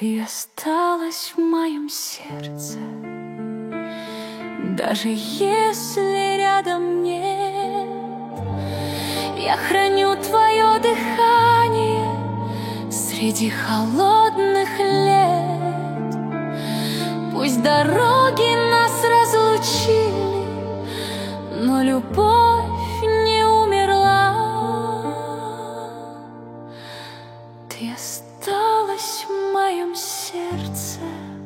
Ты осталась в моем сердце, даже если рядом нет. Я храню твое дыхание среди холодных лет. Пусть дороги нас разлучили, но любовь не умерла. Ты осталась в моем сердце.